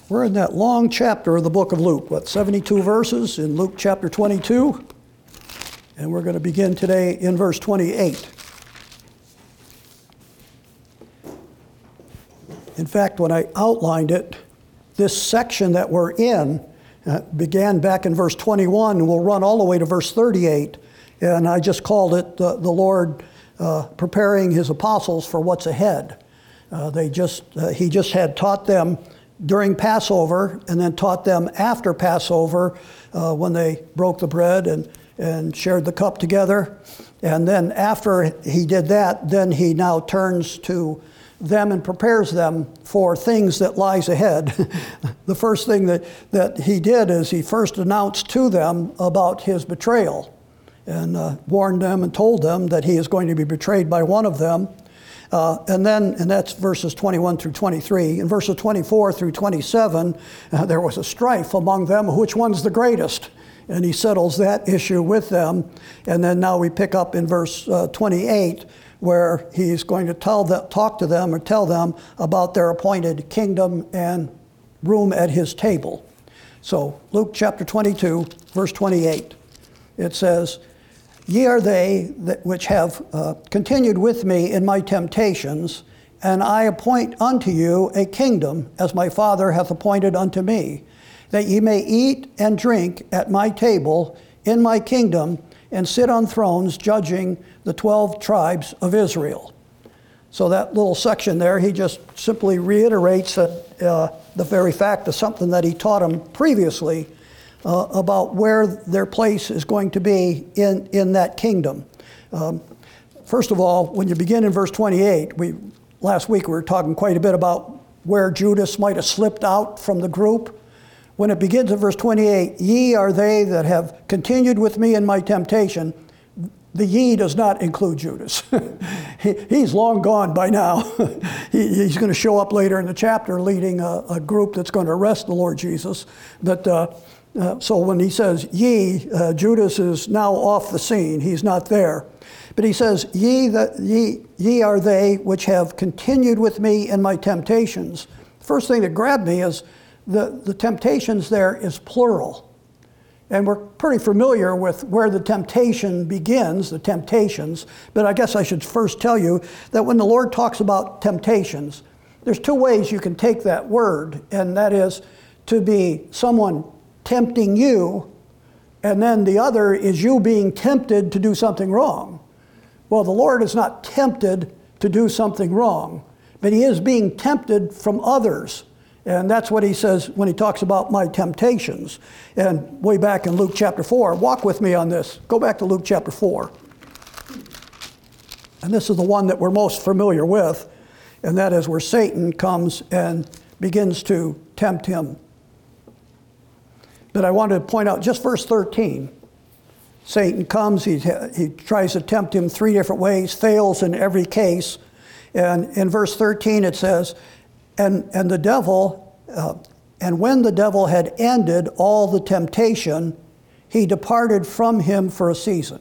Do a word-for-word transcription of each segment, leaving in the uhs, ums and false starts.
We're in that long chapter of the book of Luke, what, seventy-two verses in Luke chapter twenty-two? And we're going to begin today in verse twenty-eight. In fact, when I outlined it, this section that we're in uh, began back in verse twenty-one and will run all the way to verse thirty-eight. And I just called it uh, the Lord uh, preparing his apostles for what's ahead. Uh, they just uh, he just had taught them during Passover, and then taught them after Passover uh, when they broke the bread and, and shared the cup together. And then after he did that, then he now turns to them and prepares them for things that lies ahead. The first thing that, that he did is he first announced to them about his betrayal and uh, warned them and told them that he is going to be betrayed by one of them. Uh, and then, and that's verses twenty-one through twenty-three. In verses twenty-four through twenty-seven, uh, there was a strife among them, which one's the greatest? And he settles that issue with them. And then now we pick up in verse uh, twenty-eight, where he's going to tell them, talk to them or tell them about their appointed kingdom and room at his table. So Luke chapter twenty-two, verse twenty-eight, it says, "Ye are they that which have uh, continued with me in my temptations, and I appoint unto you a kingdom, as my Father hath appointed unto me, that ye may eat and drink at my table in my kingdom, and sit on thrones judging the twelve tribes of Israel." So that little section there, he just simply reiterates that, uh, the very fact of something that he taught them previously, Uh, about where their place is going to be in, in that kingdom. Um, first of all, when you begin in verse twenty-eight, we last week we were talking quite a bit about where Judas might have slipped out from the group. When it begins in verse twenty-eight, "Ye are they that have continued with me in my temptation," the "ye" does not include Judas. he, he's long gone by now. he, he's going to show up later in the chapter leading a, a group that's going to arrest the Lord Jesus. But uh, Uh, so when he says ye, uh, Judas is now off the scene. He's not there. But he says, ye, that, ye, ye are they which have continued with me in my temptations. First thing that grabbed me is the, the temptations there is plural. And we're pretty familiar with where the temptation begins, the temptations. But I guess I should first tell you that when the Lord talks about temptations, there's two ways you can take that word, and that is to be someone tempting you, and then the other is you being tempted to do something wrong. Well, the Lord is not tempted to do something wrong, but he is being tempted from others. And that's what he says when he talks about my temptations. And way back in Luke chapter four, walk with me on this. Go back to Luke chapter four. And this is the one that we're most familiar with, and that is where Satan comes and begins to tempt him. But I wanted to point out just verse thirteen. Satan comes, he, he tries to tempt him three different ways, fails in every case. And in verse thirteen it says, and, and the devil, uh, and when the devil had ended all the temptation, he departed from him for a season.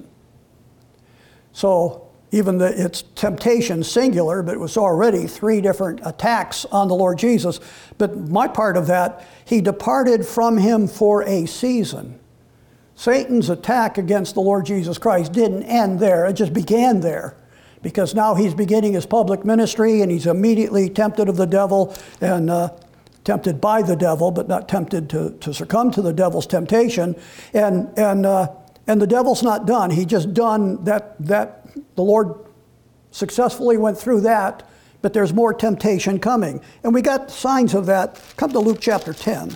So even the, it's temptation singular, but it was already three different attacks on the Lord Jesus. But my part of that, he departed from him for a season. Satan's attack against the Lord Jesus Christ didn't end there. It just began there. Because now he's beginning his public ministry, and he's immediately tempted of the devil, and uh, tempted by the devil, but not tempted to, to succumb to the devil's temptation. And, and, uh, and the devil's not done. He just done that, that the Lord successfully went through that, but there's more temptation coming. And we got signs of that. Come to Luke chapter ten.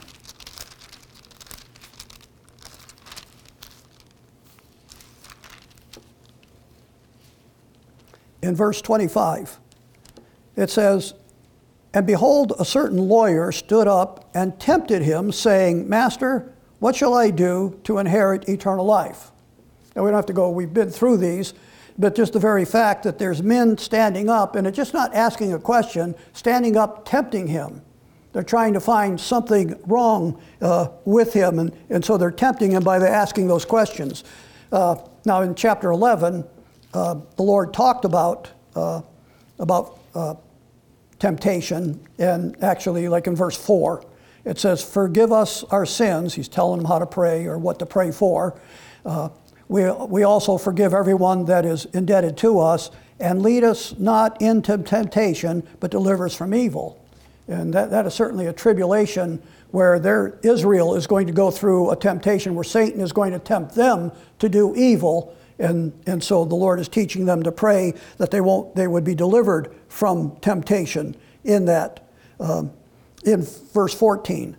In verse twenty-five, it says, "And behold, a certain lawyer stood up and tempted him, saying, Master, what shall I do to inherit eternal life?" Now, we don't have to go, we've been through these, but just the very fact that there's men standing up, and it's just not asking a question, standing up tempting him. They're trying to find something wrong uh, with him, and, and so they're tempting him by asking those questions. Uh, now, in chapter eleven, uh, the Lord talked about, uh, about uh, temptation, and actually, like in verse four, It says, forgive us our sins. He's telling them how to pray or what to pray for. Uh, we, we also forgive everyone that is indebted to us, and lead us not into temptation, but deliver us from evil. And that, that is certainly a tribulation where there, Israel is going to go through a temptation where Satan is going to tempt them to do evil. And, and so the Lord is teaching them to pray that they won't, they would be delivered from temptation in that. Um, in verse fourteen,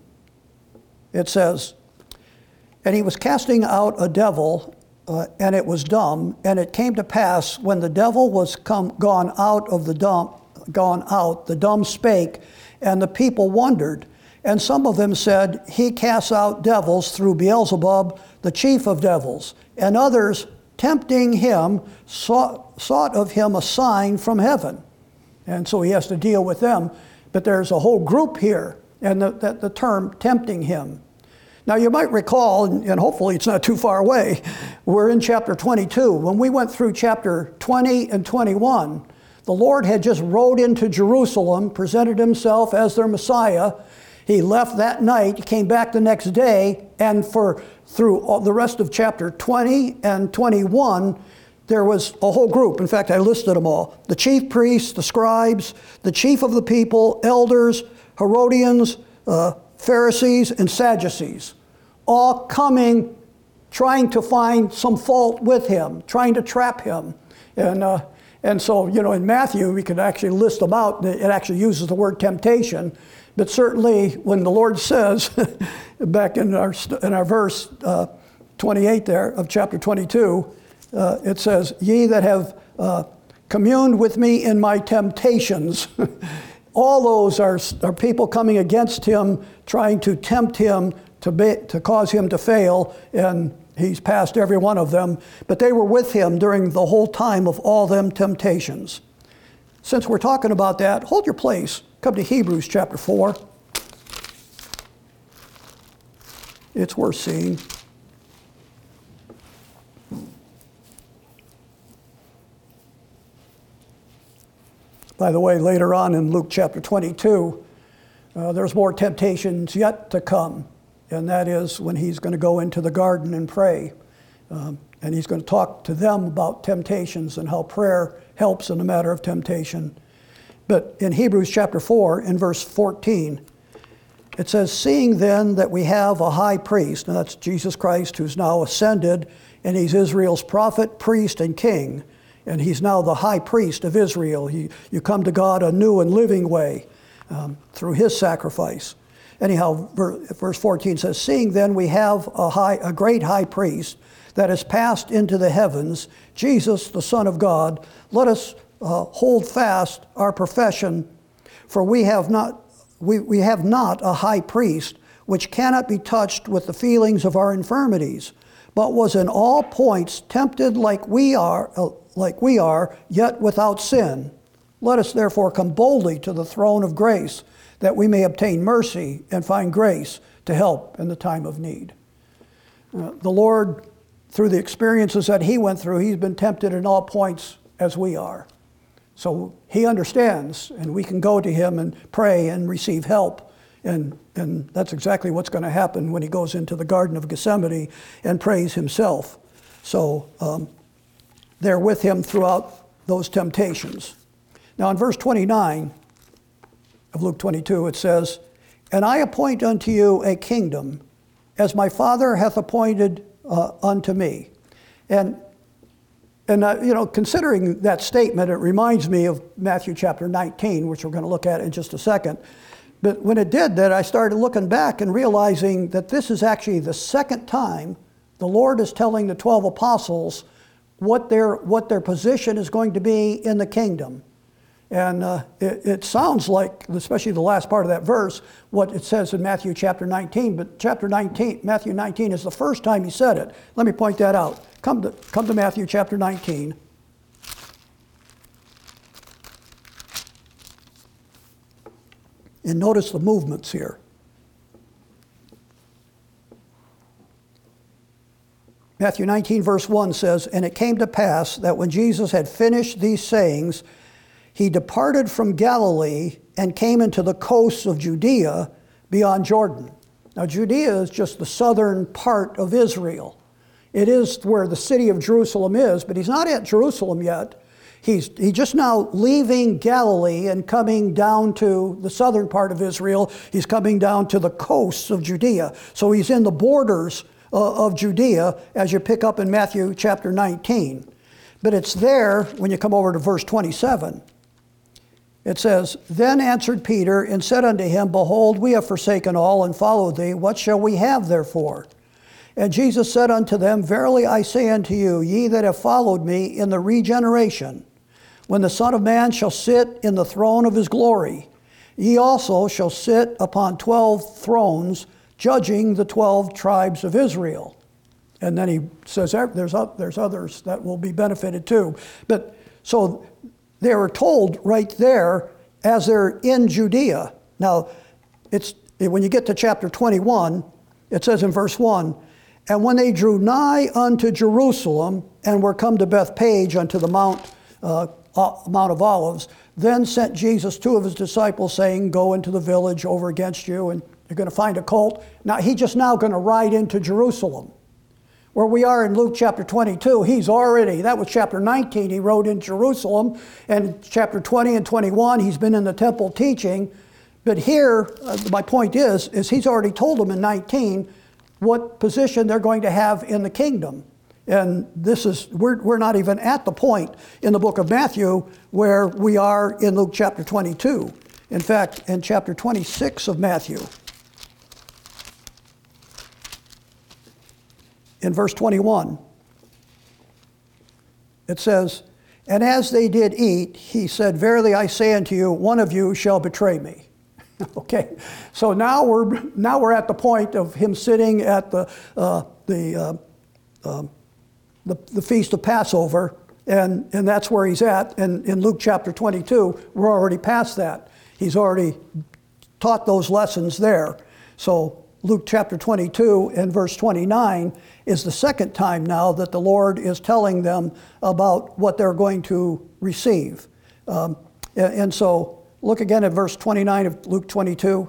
it says, and he was casting out a devil, uh, and it was dumb. And it came to pass, when the devil was come gone out of the dumb, gone out, the dumb spake, and the people wondered. And some of them said, he casts out devils through Beelzebub, the chief of devils. And others, tempting him, sought, sought of him a sign from heaven. And so he has to deal with them. But there's a whole group here, and the, the, the term tempting him. Now you might recall, and, and hopefully it's not too far away, we're in chapter twenty-two. When we went through chapter twenty and twenty-one, the Lord had just rode into Jerusalem, presented himself as their Messiah. He left that night, came back the next day, and for through all the rest of chapter twenty and twenty-one, there was a whole group. In fact, I listed them all. The chief priests, the scribes, the chief of the people, elders, Herodians, uh, Pharisees, and Sadducees, all coming, trying to find some fault with him, trying to trap him. And, uh, and so, you know, in Matthew, we could actually list them out. It actually uses the word temptation. But certainly when the Lord says, back in our, in our verse uh, twenty-eight there of chapter twenty-two, uh, it says, ye that have uh, communed with me in my temptations. All those are, are people coming against him, trying to tempt him, to, be, to cause him to fail, and he's passed every one of them. But they were with him during the whole time of all them temptations. Since we're talking about that, hold your place. Come to Hebrews chapter four. It's worth seeing. By the way, later on in Luke chapter twenty-two, uh, there's more temptations yet to come. And that is when he's going to go into the garden and pray. Um, and he's going to talk to them about temptations and how prayer helps in the matter of temptation. But in Hebrews chapter four, in verse fourteen, it says, seeing then that we have a high priest, and that's Jesus Christ who's now ascended, and he's Israel's prophet, priest, and king, and he's now the high priest of Israel. He, you come to God a new and living way um, through his sacrifice. Anyhow, verse fourteen says, seeing then we have a, high, a great high priest that has passed into the heavens, Jesus, the Son of God, let us Uh, hold fast our profession, for we have not we, we have not a high priest which cannot be touched with the feelings of our infirmities, but was in all points tempted like we are, uh, like we are, yet without sin. Let us therefore come boldly to the throne of grace, that we may obtain mercy and find grace to help in the time of need. Uh, the Lord, through the experiences that he went through, he's been tempted in all points as we are. So he understands, and we can go to him and pray and receive help. And, and that's exactly what's going to happen when he goes into the Garden of Gethsemane and prays himself. So um, they're with him throughout those temptations. Now in verse twenty-nine of Luke twenty-two, it says, and I appoint unto you a kingdom, as my Father hath appointed uh, unto me. And And, uh, you know, considering that statement, it reminds me of Matthew chapter nineteen, which we're going to look at in just a second. But when it did that, I started looking back and realizing that this is actually the second time the Lord is telling the twelve apostles what their, what their position is going to be in the kingdom. And uh, it, it sounds like, especially the last part of that verse, what it says in Matthew chapter nineteen. But chapter nineteen, Matthew nineteen is the first time he said it. Let me point that out. Come to, come to Matthew chapter nineteen. And notice the movements here. Matthew nineteen verse one says, and it came to pass that when Jesus had finished these sayings, he departed from Galilee and came into the coasts of Judea beyond Jordan. Now, Judea is just the southern part of Israel. It is where the city of Jerusalem is, but he's not at Jerusalem yet. He's, he's just now leaving Galilee and coming down to the southern part of Israel. He's coming down to the coasts of Judea. So he's in the borders uh, of Judea as you pick up in Matthew chapter nineteen. But it's there when you come over to verse twenty-seven. It says, Then answered Peter and said unto him, Behold, we have forsaken all and followed thee. What shall we have therefore? And Jesus said unto them, Verily I say unto you, ye that have followed me in the regeneration, when the Son of Man shall sit in the throne of his glory, ye also shall sit upon twelve thrones, judging the twelve tribes of Israel. And then he says there's, there's others that will be benefited too. But so they were told right there as they're in Judea. Now, it's when you get to chapter twenty-one, it says in verse one, And when they drew nigh unto Jerusalem, and were come to Bethpage unto the Mount uh, Mount of Olives, then sent Jesus two of his disciples, saying, Go into the village over against you, and you're going to find a colt. Now, he's just now going to ride into Jerusalem. Where we are in Luke chapter twenty-two, he's already, that was chapter nineteen, he rode in Jerusalem, and chapter twenty and twenty-one, he's been in the temple teaching. But here, uh, my point is, is he's already told them in nineteen what position they're going to have in the kingdom. And this is, we're, we're not even at the point in the book of Matthew where we are in Luke chapter twenty-two. In fact, in chapter twenty-six of Matthew, in verse twenty-one, it says, And as they did eat, he said, Verily I say unto you, one of you shall betray me. Okay, so now we're now we're at the point of him sitting at the uh, the, uh, um, the the feast of Passover, and and that's where he's at. And in Luke chapter twenty-two, we're already past that. He's already taught those lessons there. So Luke chapter twenty-two and verse twenty-nine is the second time now that the Lord is telling them about what they're going to receive. Um, and, and so look again at verse twenty-nine of Luke twenty-two.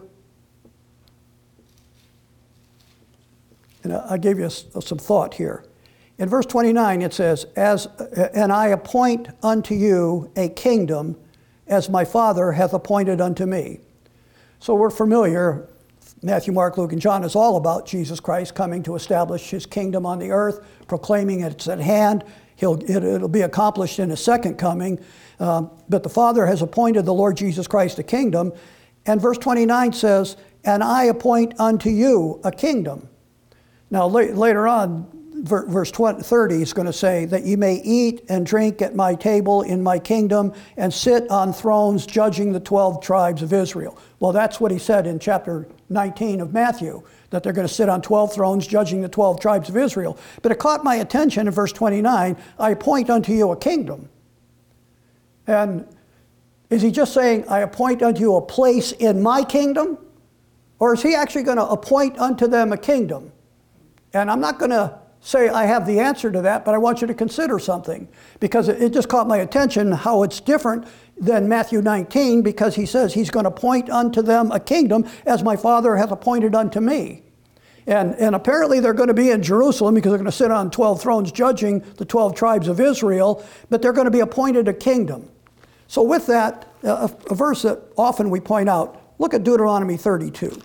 And I gave you some thought here. In verse twenty-nine it says, "As and I appoint unto you a kingdom, as my Father hath appointed unto me." So we're familiar, Matthew, Mark, Luke, and John is all about Jesus Christ coming to establish his kingdom on the earth, proclaiming it's at hand. He'll, it, it'll be accomplished in his second coming. Um, but the Father has appointed the Lord Jesus Christ a kingdom. And verse twenty-nine says, "And I appoint unto you a kingdom." Now la- later on, ver- verse thirty is going to say that you may eat and drink at my table in my kingdom and sit on thrones judging the twelve tribes of Israel. Well, that's what he said in chapter nineteen of Matthew, that they're going to sit on twelve thrones judging the twelve tribes of Israel. But it caught my attention in verse twenty-nine, "I appoint unto you a kingdom." And is he just saying, I appoint unto you a place in my kingdom? Or is he actually going to appoint unto them a kingdom? And I'm not going to say I have the answer to that, but I want you to consider something. Because it just caught my attention how it's different than Matthew nineteen, because he says he's going to appoint unto them a kingdom as my Father hath appointed unto me. And, and apparently they're going to be in Jerusalem because they're going to sit on twelve thrones judging the twelve tribes of Israel, but they're going to be appointed a kingdom. So with that, a, a verse that often we point out, look at Deuteronomy thirty-two.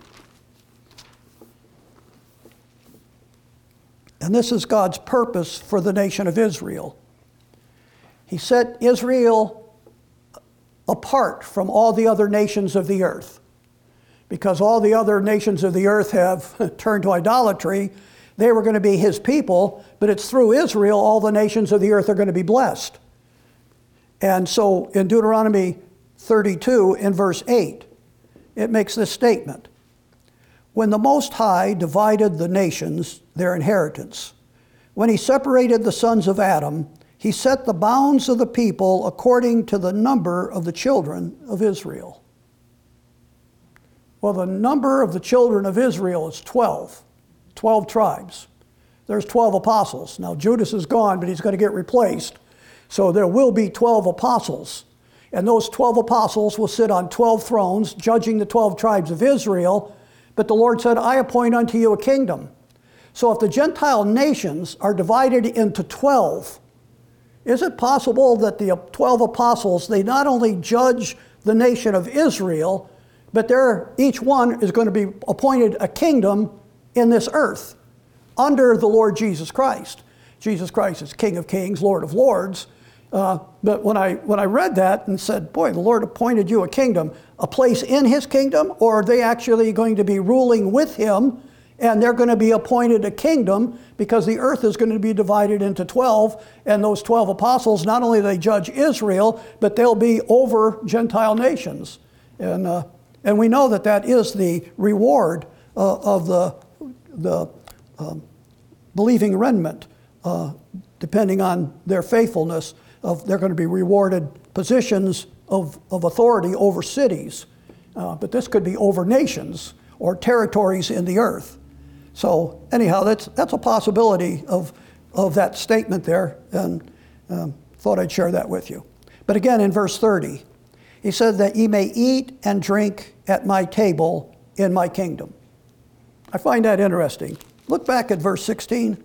And this is God's purpose for the nation of Israel. He set Israel apart from all the other nations of the earth. Because all the other nations of the earth have turned to idolatry, they were going to be his people, but it's through Israel all the nations of the earth are going to be blessed. And so in Deuteronomy thirty-two, in verse eight, it makes this statement. "When the Most High divided the nations, their inheritance, when he separated the sons of Adam, he set the bounds of the people according to the number of the children of Israel." Well, the number of the children of Israel is twelve, twelve tribes. There's twelve apostles. Now Judas is gone, but he's going to get replaced. So there will be twelve apostles. And those twelve apostles will sit on twelve thrones, judging the twelve tribes of Israel. But the Lord said, I appoint unto you a kingdom. So if the Gentile nations are divided into twelve, is it possible that the twelve apostles, they not only judge the nation of Israel, but they're, each one is going to be appointed a kingdom in this earth under the Lord Jesus Christ. Jesus Christ is King of Kings, Lord of Lords. Uh, but when I, when I read that and said, boy, the Lord appointed you a kingdom, a place in his kingdom, or are they actually going to be ruling with him, and they're going to be appointed a kingdom because the earth is going to be divided into twelve, and those twelve apostles, not only do they judge Israel, but they'll be over Gentile nations. And, uh, and we know that that is the reward uh, of the, the um, believing remnant, uh, depending on their faithfulness. Of they're going to be rewarded positions of, of authority over cities. Uh, but this could be over nations or territories in the earth. So anyhow, that's, that's a possibility of, of that statement there, and um, thought I'd share that with you. But again, in verse thirty, he said that ye may eat and drink at my table in my kingdom. I find that interesting. Look back at verse sixteen.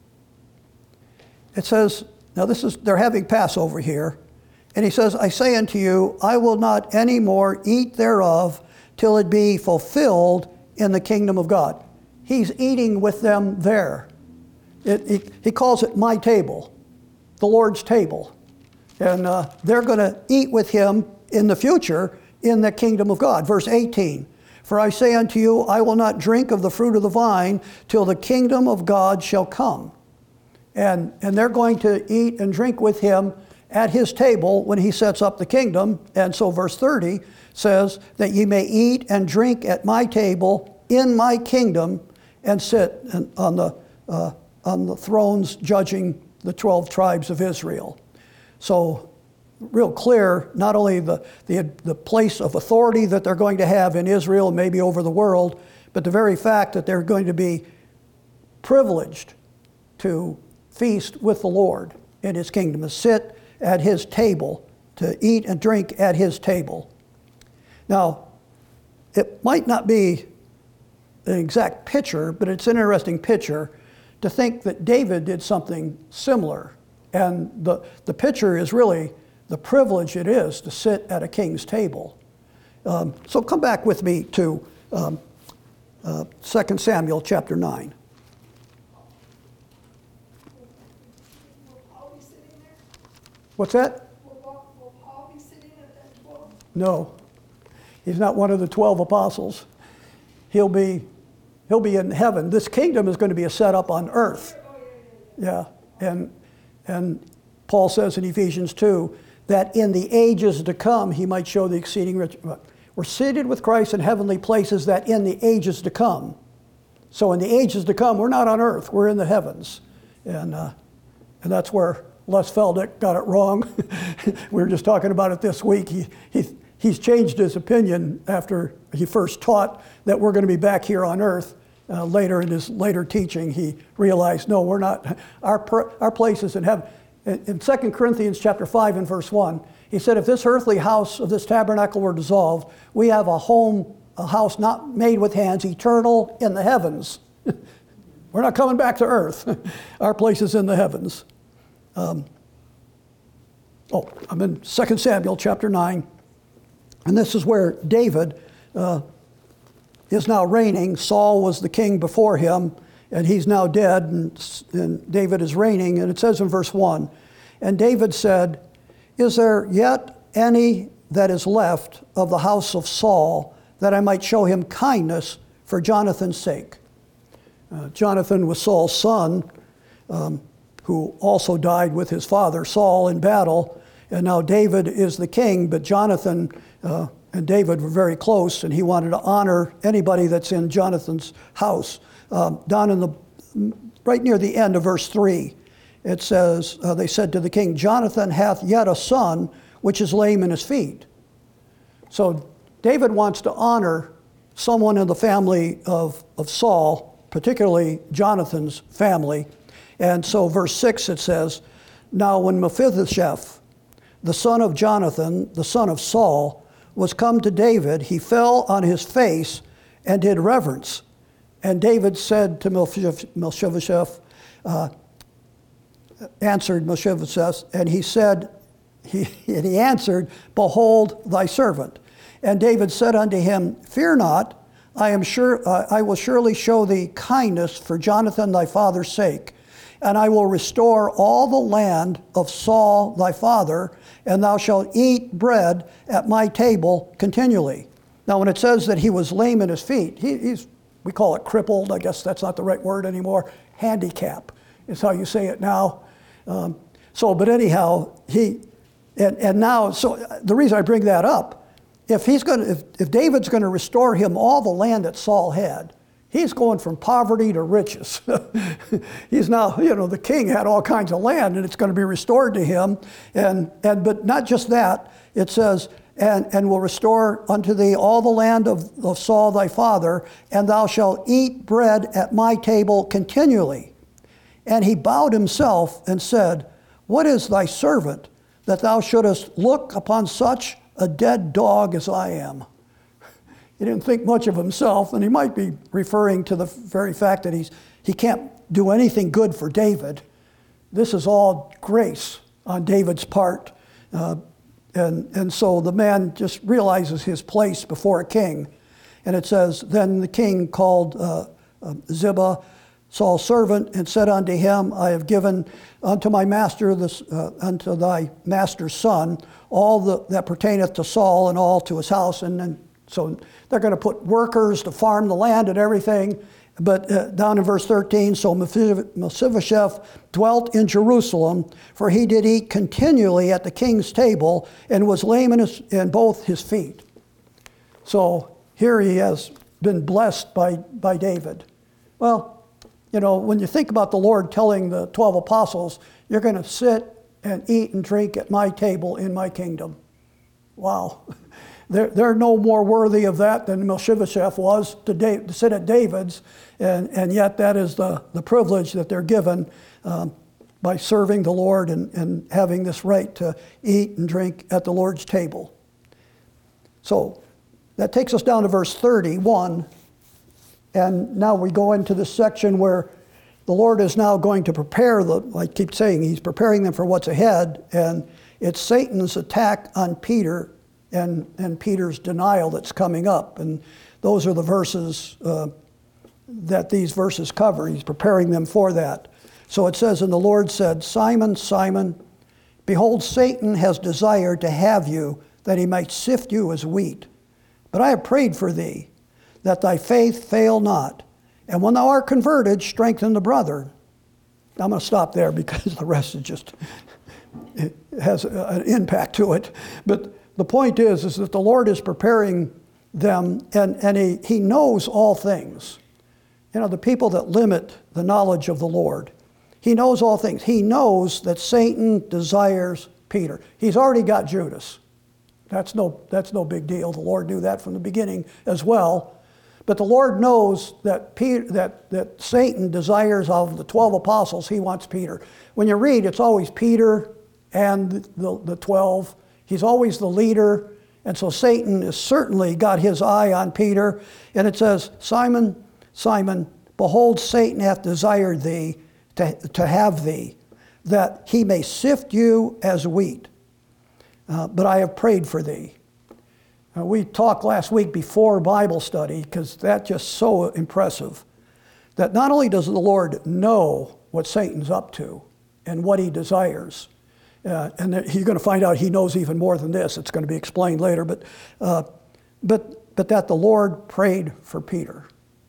It says, now this is, they're having Passover here, and he says, I say unto you, I will not any more eat thereof till it be fulfilled in the kingdom of God. He's eating with them there. It, he, he calls it my table, the Lord's table. And uh, they're going to eat with him in the future in the kingdom of God. Verse eighteen, for I say unto you, I will not drink of the fruit of the vine till the kingdom of God shall come. And, and they're going to eat and drink with him at his table when he sets up the kingdom. And so verse thirty says that ye may eat and drink at my table in my kingdom and sit on the, uh, on the thrones judging the twelve tribes of Israel. So real clear, not only the, the, the place of authority that they're going to have in Israel, maybe over the world, but the very fact that they're going to be privileged to feast with the Lord in his kingdom, to sit at his table, to eat and drink at his table. Now, it might not be an exact picture, but it's an interesting picture to think that David did something similar. And the, the picture is really the privilege it is to sit at a king's table. Um, so come back with me to um, uh, Second Samuel chapter nine. What's that? Will Paul, will Paul be sitting at that table? No, he's not one of the twelve apostles. He'll be, he'll be in heaven. This kingdom is going to be a set up on earth. Oh, yeah, yeah, yeah. Yeah, and and Paul says in Ephesians two that in the ages to come he might show the exceeding rich. We're seated with Christ in heavenly places, that in the ages to come. So in the ages to come, we're not on earth, we're in the heavens, and uh, and that's where Les Feldick got it wrong. We were just talking about it this week. He, he, he's changed his opinion after he first taught that we're going to be back here on earth. Uh, later in his later teaching, he realized, no, we're not. Our, our place is in heaven. In, in Second Corinthians chapter five and verse one, he said, if this earthly house of this tabernacle were dissolved, we have a home, a house not made with hands, eternal in the heavens. We're not coming back to earth. Our place is in the heavens. Um, oh, I'm in Second Samuel chapter nine, and this is where David uh, is now reigning. Saul was the king before him, and he's now dead, and, and David is reigning. And it says in verse one, and David said, is there yet any that is left of the house of Saul, that I might show him kindness for Jonathan's sake? Uh, Jonathan was Saul's son, um, who also died with his father Saul in battle. And now David is the king, but Jonathan uh, and David were very close, and he wanted to honor anybody that's in Jonathan's house. Um, down in the, right near the end of verse three, it says, uh, they said to the king, Jonathan hath yet a son, which is lame in his feet. So David wants to honor someone in the family of, of Saul, particularly Jonathan's family. And so verse six, it says, now when Mephibosheth, the son of Jonathan, the son of Saul, was come to David, he fell on his face and did reverence. And David said to Mephibosheth, uh, answered Mephibosheth, and he said, he, and he answered, behold thy servant. And David said unto him, fear not, I am sure, uh, I will surely show thee kindness for Jonathan thy father's sake, and I will restore all the land of Saul thy father, and thou shalt eat bread at my table continually. Now when it says that he was lame in his feet, he, he's, we call it crippled, I guess that's not the right word anymore, handicap is how you say it now. Um, so, but anyhow, he, and, and now, so the reason I bring that up, if he's going to, if, if David's going to restore him all the land that Saul had, he's going from poverty to riches. He's now, you know, the king had all kinds of land and it's going to be restored to him. And, and but not just that, it says, and, and will restore unto thee all the land of, of Saul thy father, and thou shalt eat bread at my table continually. And he bowed himself and said, what is thy servant that thou shouldest look upon such a dead dog as I am? He didn't think much of himself, and he might be referring to the very fact that he's, he can't do anything good for David. This is all grace on David's part. Uh, and, and so the man just realizes his place before a king. And it says, then the king called uh, uh, Ziba, Saul's servant, and said unto him, I have given unto my master, this, uh, unto thy master's son, all the, that pertaineth to Saul and all to his house. And then so they're going to put workers to farm the land and everything. But uh, down in verse thirteen, so Mephibosheth dwelt in Jerusalem, for he did eat continually at the king's table, and was lame in, his, in both his feet. So here he has been blessed by, by David. Well, you know, when you think about the Lord telling the twelve apostles, you're going to sit and eat and drink at my table in my kingdom. Wow. They're, they're no more worthy of that than Mephibosheth was to, Dave, to sit at David's, and, and yet that is the, the privilege that they're given um, by serving the Lord and, and having this right to eat and drink at the Lord's table. So that takes us down to verse thirty-one, and now we go into this section where the Lord is now going to prepare, the, I keep saying, he's preparing them for what's ahead, and it's Satan's attack on Peter and, and Peter's denial that's coming up. And those are the verses uh, that these verses cover. He's preparing them for that. So it says, and the Lord said, Simon, Simon, behold, Satan has desired to have you, that he might sift you as wheat. But I have prayed for thee, that thy faith fail not. And when thou art converted, strengthen the brethren. I'm going to stop there because the rest is just, it has an impact to it. But the point is, is that the Lord is preparing them, and, and he, he knows all things. You know, the people that limit the knowledge of the Lord, he knows all things. He knows that Satan desires Peter. He's already got Judas. That's no, that's no big deal. The Lord knew that from the beginning as well. But the Lord knows that, Peter, that, that Satan desires of the twelve apostles, he wants Peter. When you read, it's always Peter and the, the twelve. He's always the leader. And so Satan has certainly got his eye on Peter. And it says, Simon, Simon, behold, Satan hath desired thee to, to have thee, that he may sift you as wheat. Uh, but I have prayed for thee. Uh, we talked last week before Bible study, because that's just so impressive, that not only does the Lord know what Satan's up to and what he desires, uh, and you're going to find out he knows even more than this. It's going to be explained later, but, uh, but, but that the Lord prayed for Peter.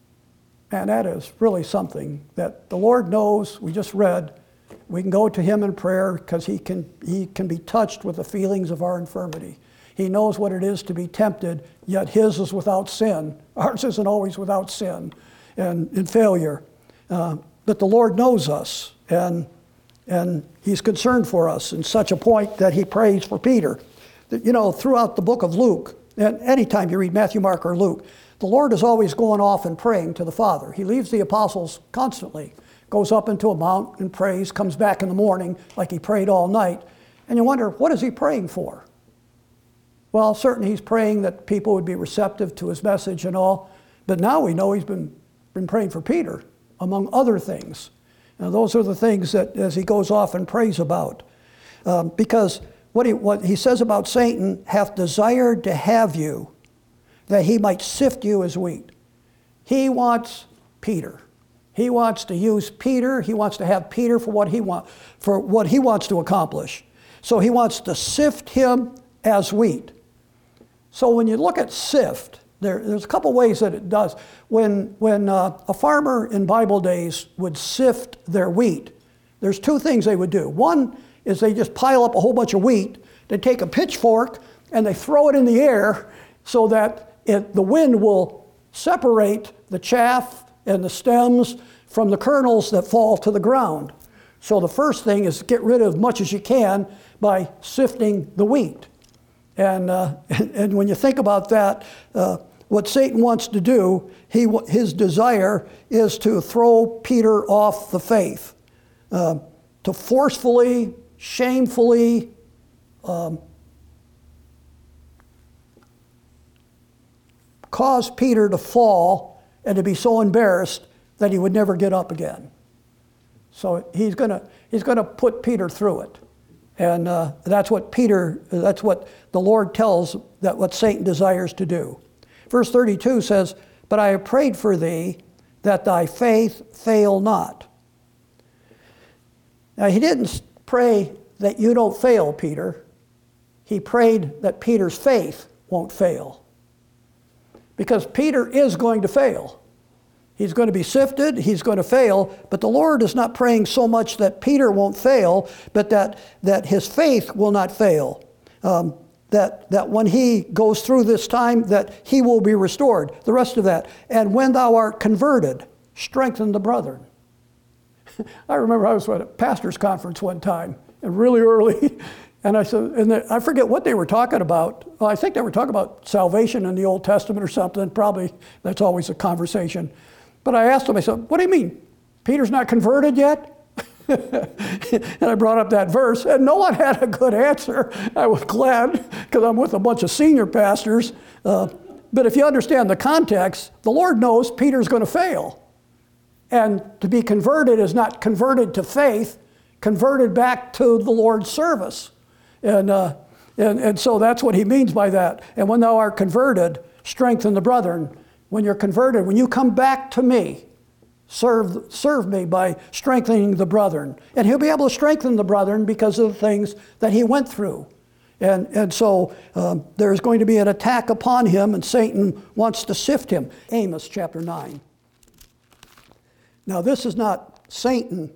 And that is really something that the Lord knows. We just read, we can go to him in prayer because he can, he can be touched with the feelings of our infirmity. He knows what it is to be tempted, yet his is without sin. Ours isn't always without sin and, and failure. Uh, but the Lord knows us, and, and he's concerned for us in such a point that he prays for Peter. You know, throughout the book of Luke, and anytime you read Matthew, Mark, or Luke, the Lord is always going off and praying to the Father. He leaves the apostles constantly, goes up into a mount and prays, comes back in the morning like he prayed all night. And you wonder, what is he praying for? Well, certainly he's praying that people would be receptive to his message and all, But now we know he's been, been praying for Peter, among other things. Now, those are the things that as he goes off and prays about. Um, because what he, what he says about Satan, hath desired to have you, that he might sift you as wheat. He wants Peter. He wants to use Peter. He wants to have Peter for what he want, for what he wants to accomplish. So he wants to sift him as wheat. So when you look at sift, there, there's a couple ways that it does. When, when uh, a farmer in Bible days would sift their wheat, there's two things they would do. One is they just pile up a whole bunch of wheat. They take a pitchfork and they throw it in the air so that it, the wind will separate the chaff and the stems from the kernels that fall to the ground. So the first thing is get rid of as much as you can by sifting the wheat. And, uh, and, and when you think about that, uh, what Satan wants to do, he, his desire is to throw Peter off the faith, uh, to forcefully, shamefully, um, cause Peter to fall and to be so embarrassed that he would never get up again. So he's gonna he's gonna put Peter through it, and uh, that's what Peter that's what the Lord tells that what Satan desires to do. Verse thirty-two says, "But I have prayed for thee that thy faith fail not." Now he didn't pray that you don't fail, Peter. He prayed that Peter's faith won't fail. Because Peter is going to fail. He's going to be sifted, he's going to fail, but the Lord is not praying so much that Peter won't fail, but that, that his faith will not fail. Um, that, that when he goes through this time, that he will be restored. The rest of that. "And when thou art converted, strengthen the brethren." I remember I was at a pastor's conference one time, and really early, and I said, and the, I forget what they were talking about. Well, I think they were talking about salvation in the Old Testament or something. Probably that's always a conversation. But I asked them, I said, "What do you mean? Peter's not converted yet?" And I brought up that verse, and no one had a good answer. I was glad, because I'm with a bunch of senior pastors. Uh, but if you understand the context, the Lord knows Peter's going to fail. And to be converted is not converted to faith, converted back to the Lord's service. And, uh, and, and so that's what he means by that. "And when thou art converted, strengthen the brethren." When you're converted, when you come back to me, serve, serve me by strengthening the brethren. And he'll be able to strengthen the brethren because of the things that he went through. And, and so um, there's going to be an attack upon him, and Satan wants to sift him. Amos chapter nine. Now this is not Satan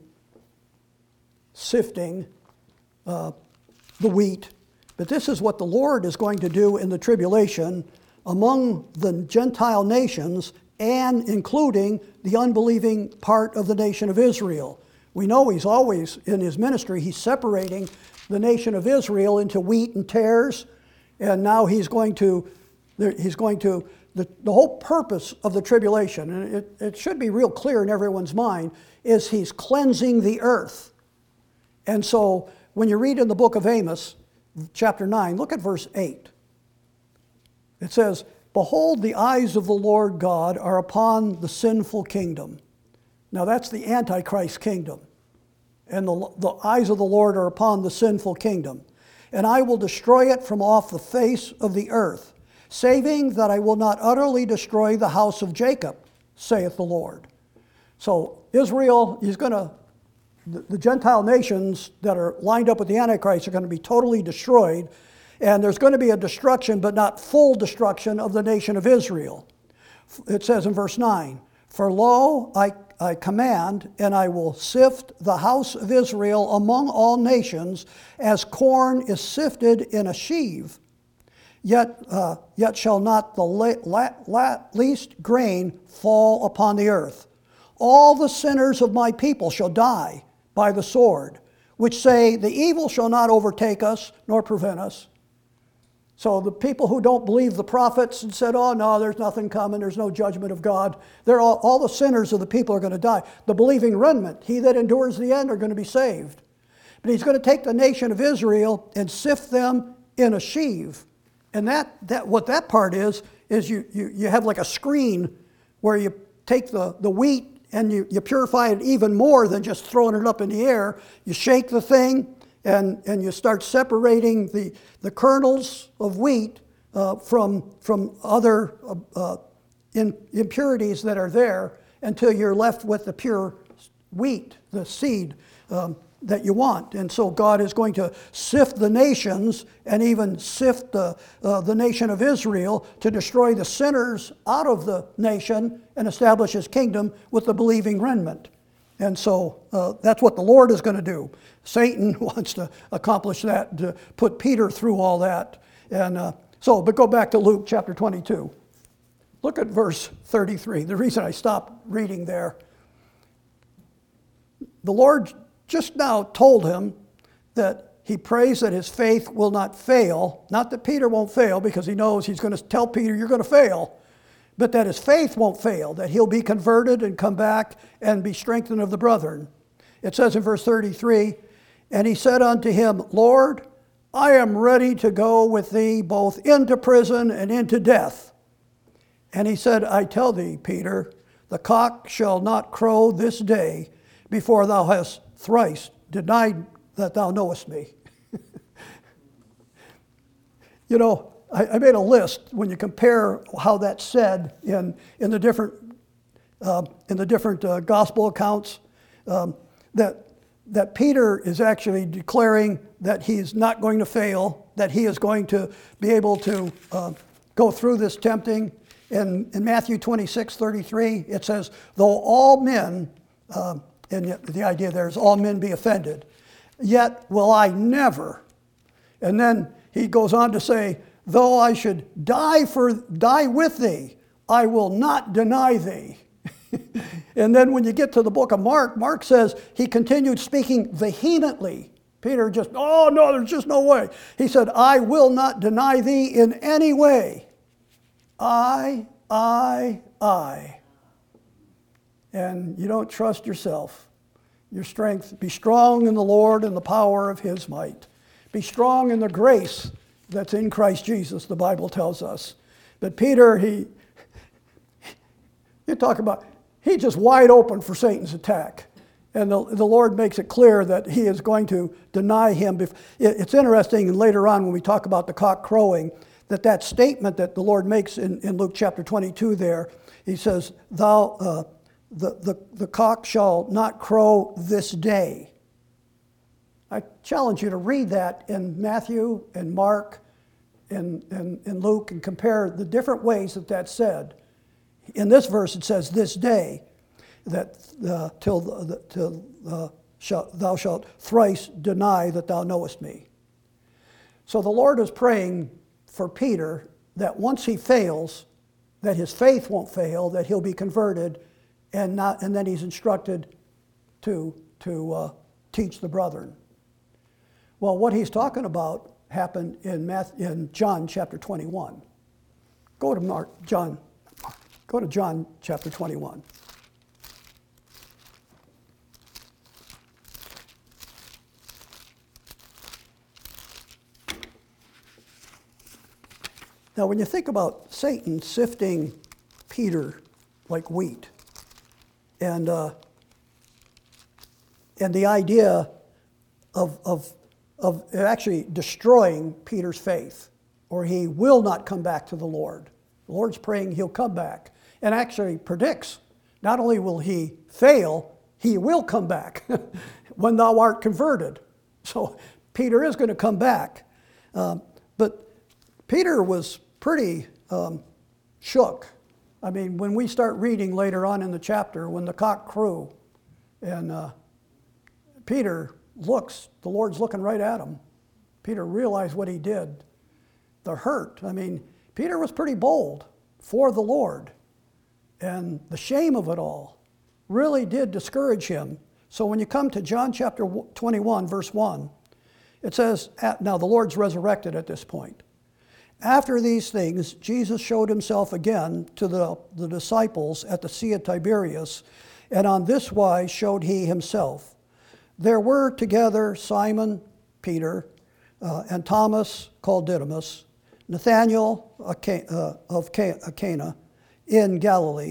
sifting uh, the wheat, but this is what the Lord is going to do in the tribulation among the Gentile nations, and including the unbelieving part of the nation of Israel. We know he's always, in his ministry, he's separating the nation of Israel into wheat and tares, and now he's going to, he's going to, the, the whole purpose of the tribulation, and it, it should be real clear in everyone's mind, is he's cleansing the earth. And so when you read in the book of Amos, chapter nine, look at verse eight. It says, "Behold, the eyes of the Lord God are upon the sinful kingdom." Now that's the Antichrist kingdom. "And the, the eyes of the Lord are upon the sinful kingdom. And I will destroy it from off the face of the earth, saving that I will not utterly destroy the house of Jacob, saith the Lord." So Israel, he's going to, the, the Gentile nations that are lined up with the Antichrist are going to be totally destroyed. And there's going to be a destruction, but not full destruction of the nation of Israel. It says in verse nine, "For lo, I, I command, and I will sift the house of Israel among all nations, as corn is sifted in a sheave. Yet, uh, yet shall not the la, la, la, least grain fall upon the earth. All the sinners of my people shall die by the sword, which say, the evil shall not overtake us, nor prevent us." So the people who don't believe the prophets and said, "Oh no, there's nothing coming, there's no judgment of God," they're all, all the sinners of the people are going to die. The believing remnant, he that endures the end, are going to be saved. But he's going to take the nation of Israel and sift them in a sheave. And that, that what that part is, is you, you, you have like a screen where you take the, the wheat and you, you purify it even more than just throwing it up in the air. You shake the thing and, and you start separating the, the kernels of wheat uh, from, from other uh, uh, in, impurities that are there until you're left with the pure wheat, the seed um, that you want. And so God is going to sift the nations and even sift the, uh, the nation of Israel to destroy the sinners out of the nation and establish his kingdom with the believing remnant. And so uh, that's what the Lord is going to do. Satan wants to accomplish that, to put Peter through all that. And uh, so, but go back to Luke chapter twenty-two. Look at verse thirty-three. The reason I stopped reading there, the Lord just now told him that he prays that his faith will not fail. Not that Peter won't fail, because he knows he's going to tell Peter, you're going to fail. But that his faith won't fail, that he'll be converted and come back and be strengthened of the brethren. It says in verse thirty-three, and he said unto him, Lord, I am ready to go with thee both into prison and into death. And he said, I tell thee, Peter, the cock shall not crow this day before thou hast thrice denied that thou knowest me. You know, I, I made a list when you compare how that's said in, in the different, uh, in the different uh, gospel accounts, um, that, that Peter is actually declaring that he's not going to fail, that he is going to be able to uh, go through this tempting. In, in Matthew twenty-six, thirty-three, it says, though all men, uh, and the idea there is all men be offended, yet will I never. And then he goes on to say, though I should die for die with thee, I will not deny thee. And then when you get to the book of Mark, Mark says he continued speaking vehemently. Peter just, oh no, there's just no way. He said, I will not deny thee in any way. I, I, I. And you don't trust yourself. Your strength, be strong in the Lord and the power of his might. Be strong in the grace that's in Christ Jesus, the Bible tells us. But Peter, he, you talk about, he's just wide open for Satan's attack. And the, the Lord makes it clear that he is going to deny him. It's interesting, and later on when we talk about the cock crowing, that that statement that the Lord makes in, in Luke chapter twenty-two there, he says, thou, uh, the, the, the cock shall not crow this day. I challenge you to read that in Matthew and Mark and, and, and Luke and compare the different ways that that's said. In this verse it says this day, that uh, till, the, till uh, shall, thou shalt thrice deny that thou knowest me. So the Lord is praying for Peter that once he fails, that his faith won't fail, that he'll be converted, and not, and then he's instructed to, to uh, teach the brethren. Well, what he's talking about happened in, Matthew, in John chapter twenty-one. Go to Mark, John, go to John chapter twenty-one. Now, when you think about Satan sifting Peter like wheat, and uh, and the idea of, of, of actually destroying Peter's faith, or he will not come back to the Lord. The Lord's praying he'll come back, and actually predicts, not only will he fail, he will come back when thou art converted. So Peter is going to come back. Um, but Peter was pretty um, shook. I mean, when we start reading later on in the chapter, when the cock crew, and uh, Peter looks, the Lord's looking right at him. Peter realized what he did. The hurt, I mean, Peter was pretty bold for the Lord. And the shame of it all really did discourage him. So when you come to John chapter twenty-one, verse one, it says, now the Lord's resurrected at this point. After these things, Jesus showed himself again to the, the disciples at the Sea of Tiberias, and on this wise showed he himself. There were together Simon, Peter, uh, and Thomas, called Didymus, Nathanael uh, of Cana in Galilee,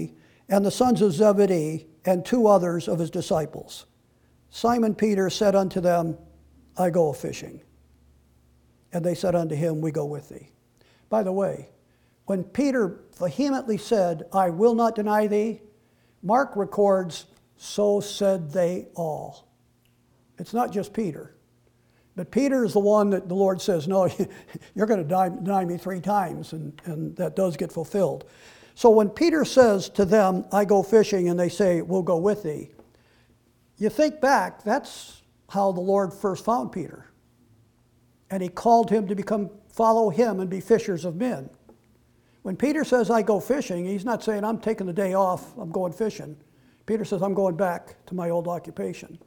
and the sons of Zebedee, and two others of his disciples. Simon Peter said unto them, I go a-fishing. And they said unto him, We go with thee. By the way, when Peter vehemently said, I will not deny thee, Mark records, so said they all. It's not just Peter. But Peter is the one that the Lord says, no, you're going to deny, deny me three times, and, and that does get fulfilled. So when Peter says to them, I go fishing, and they say, we'll go with thee, you think back, that's how the Lord first found Peter. And he called him to become, follow him and be fishers of men. When Peter says, I go fishing, he's not saying, I'm taking the day off, I'm going fishing. Peter says, I'm going back to my old occupation.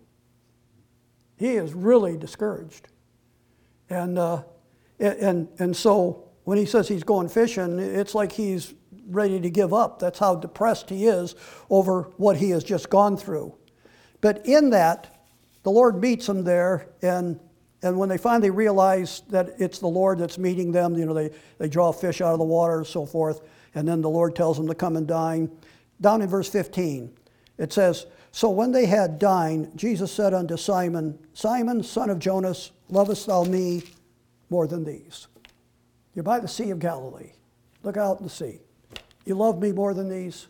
He is really discouraged. And, uh, and, and so when he says he's going fishing, it's like he's ready to give up. That's how depressed he is over what he has just gone through. But in that, the Lord meets him there, and And when they finally realize that it's the Lord that's meeting them, you know, they, they draw fish out of the water and so forth, and then the Lord tells them to come and dine. Down in verse fifteen, it says, So when they had dined, Jesus said unto Simon, Simon, son of Jonas, lovest thou me more than these? You're by the Sea of Galilee. Look out in the sea. You love me more than these?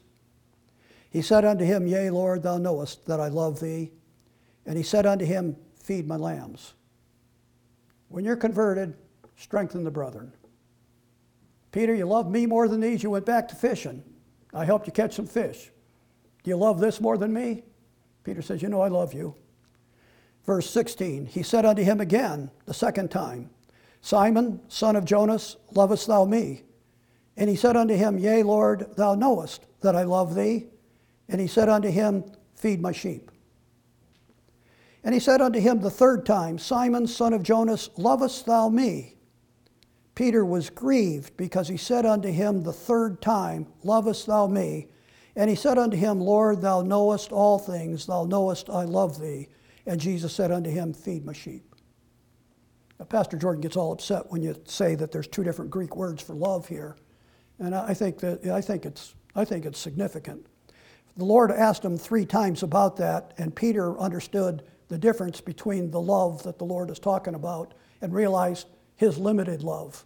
He said unto him, Yea, Lord, thou knowest that I love thee. And he said unto him, Feed my lambs. When you're converted, strengthen the brethren. Peter, you love me more than these? You went back to fishing. I helped you catch some fish. Do you love this more than me? Peter says, you know I love you. Verse sixteen, he said unto him again, the second time, Simon, son of Jonas, lovest thou me? And he said unto him, Yea, Lord, thou knowest that I love thee. And he said unto him, Feed my sheep. And he said unto him the third time, Simon, son of Jonas, lovest thou me? Peter was grieved because he said unto him the third time, Lovest thou me? And he said unto him, Lord, thou knowest all things, thou knowest I love thee. And Jesus said unto him, Feed my sheep. Now, Pastor Jordan gets all upset when you say that there's two different Greek words for love here. And I think that I think it's I think it's significant. The Lord asked him three times about that, and Peter understood the difference between the love that the Lord is talking about and realized his limited love.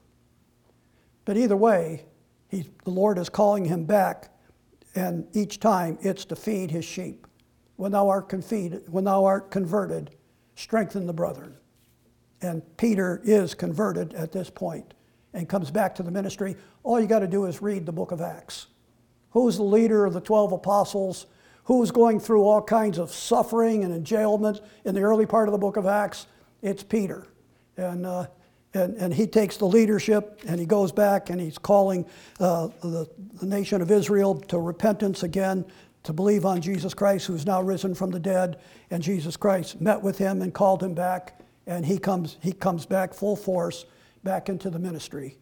But either way, he, the Lord is calling him back, and each time it's to feed his sheep. When thou art, confeed, when thou art converted, strengthen the brethren. And Peter is converted at this point and comes back to the ministry. All you got to do is read the book of Acts. Who's the leader of the twelve apostles? Who's going through all kinds of suffering and enjailment in the early part of the book of Acts? It's Peter. And, uh, and, and he takes the leadership, and he goes back, and he's calling uh, the, the nation of Israel to repentance again, to believe on Jesus Christ, who's now risen from the dead. And Jesus Christ met with him and called him back, and he comes, he comes back full force back into the ministry.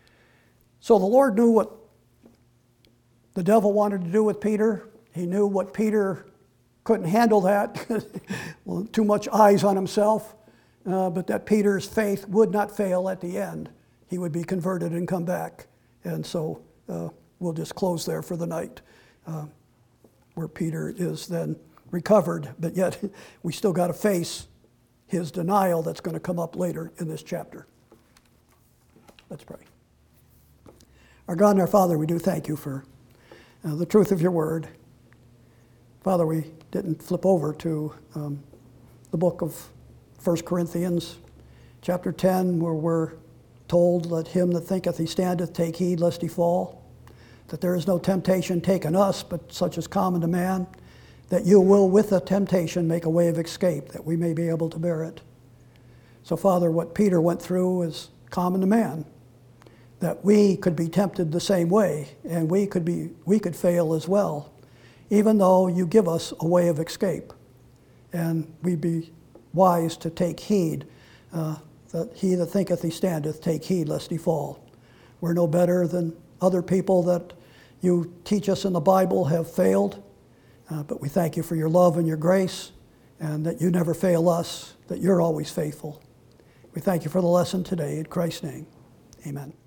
So the Lord knew what the devil wanted to do with Peter. He knew what Peter couldn't handle that, well, too much eyes on himself, uh, but that Peter's faith would not fail at the end. He would be converted and come back. And so uh, we'll just close there for the night, uh, where Peter is then recovered, but yet we still got to face his denial that's going to come up later in this chapter. Let's pray. Our God and our Father, we do thank you for uh, the truth of your word. Father, we didn't flip over to um, the book of First Corinthians, chapter ten, where we're told, Let him that thinketh he standeth take heed lest he fall, that there is no temptation taken us, but such as common to man, that you will with the temptation make a way of escape, that we may be able to bear it. So, Father, what Peter went through is common to man, that we could be tempted the same way, and we could be we could fail as well, even though you give us a way of escape. And we be wise to take heed, uh, that he that thinketh he standeth, take heed lest he fall. We're no better than other people that you teach us in the Bible have failed, uh, but we thank you for your love and your grace, and that you never fail us, that you're always faithful. We thank you for the lesson today. In Christ's name, amen.